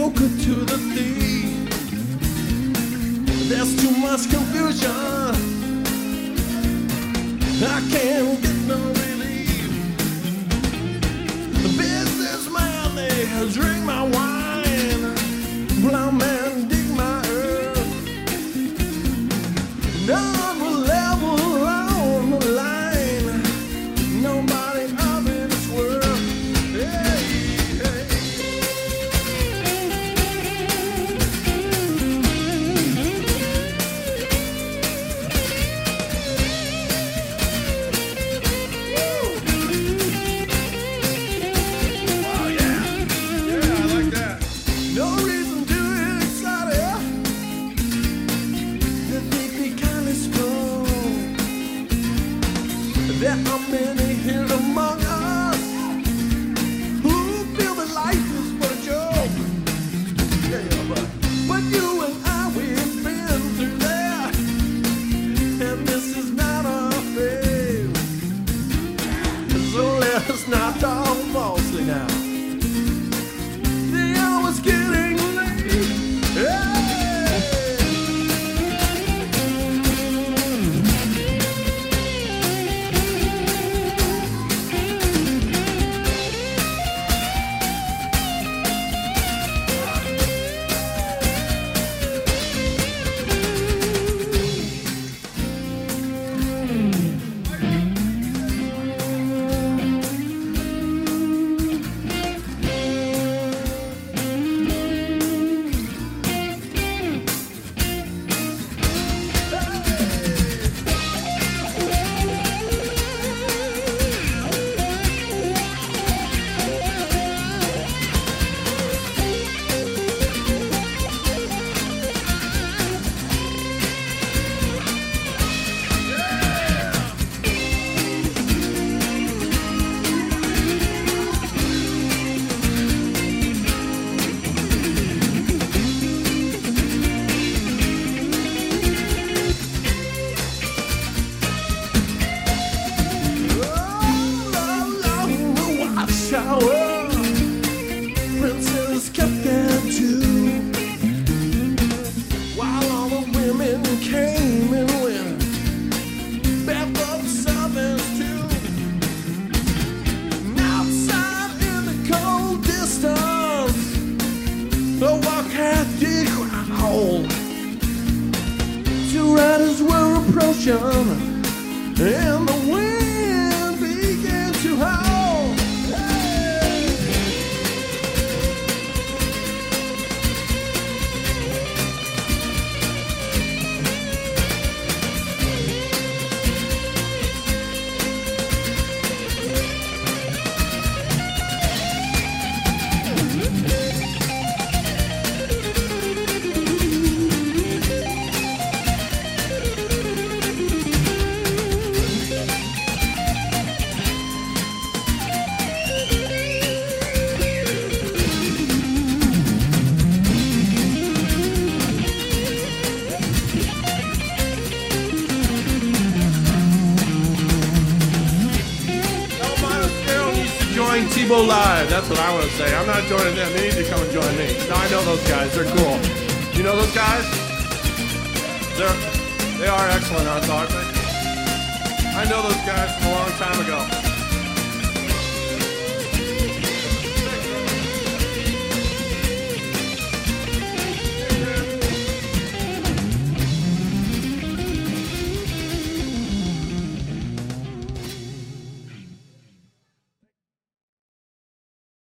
joker to the thief. There's too much confusion. I can't get no relief. The businessman, they drink my wine. Blind man, dig my earth. None will ever on the line. Nobody of its worth. Hey, hey. Oh yeah, yeah, I like that. No reason to get excited. The thick be kind of slow. There are many here among us who feel that life is but a joke. Yeah, but you and I, we've been through that, and this is not our fate. So let us not talk falsely now. The hour's getting late. Hey! Shower, princess kept there too, while all the women came and went, barefoot servants too. And outside in the cold distance, the walk had the crowd. Two riders were approaching, and the wind began to howl. Tebow Live, that's what I want to say. I'm not joining them. They need to come and join me. No, I know those guys. They're cool. You know those guys? They are excellent, aren't they? I know those guys from a long time ago.